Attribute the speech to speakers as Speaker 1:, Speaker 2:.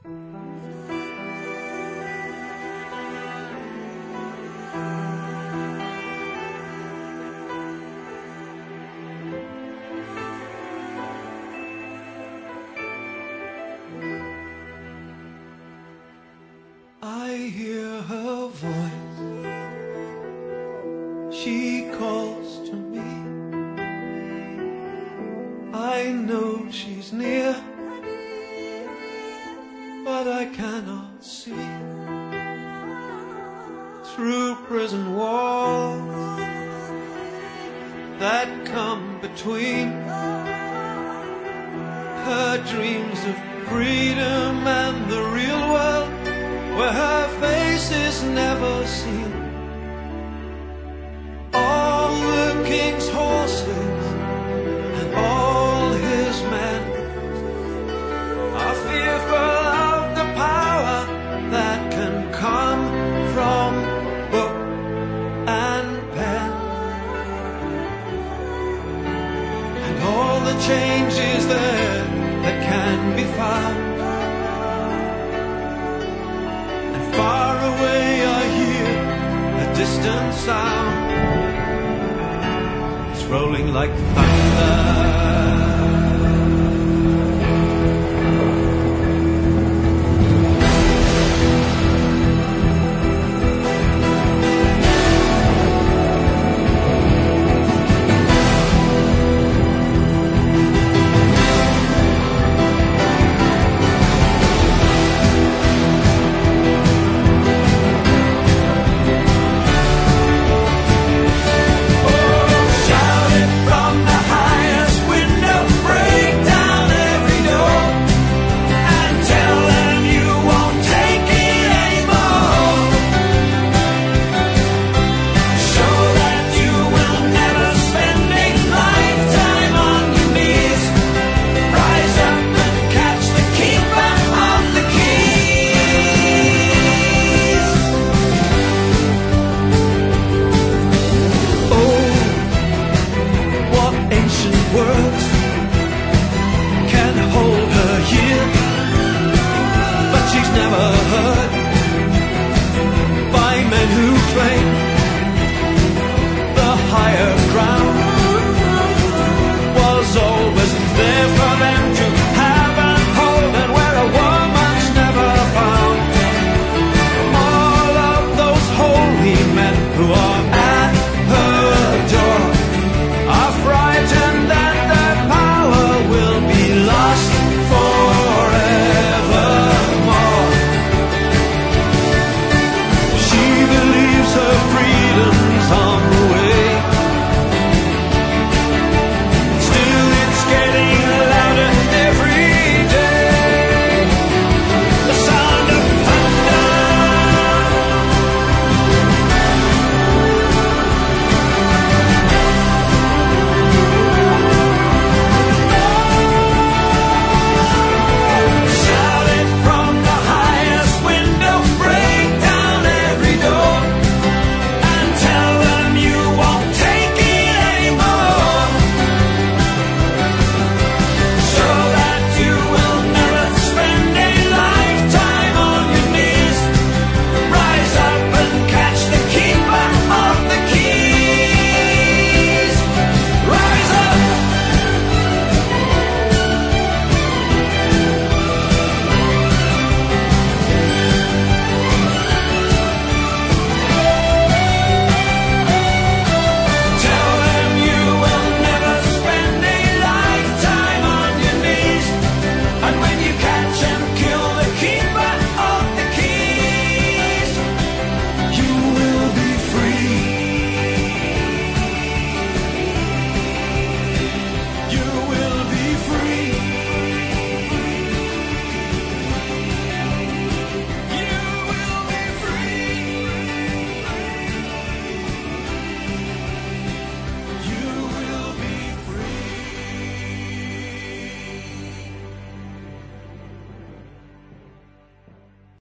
Speaker 1: I hear her voice, she calls to me. I know she's near, but I cannot see. Through prison walls that come between her dreams of freedom and the real world, where her face is never seen. All the king's horses and all his men are fearful of the power that can come from book and pen, and all the changes there that can be found. Far away I hear a distant sound. It's rolling like thunder.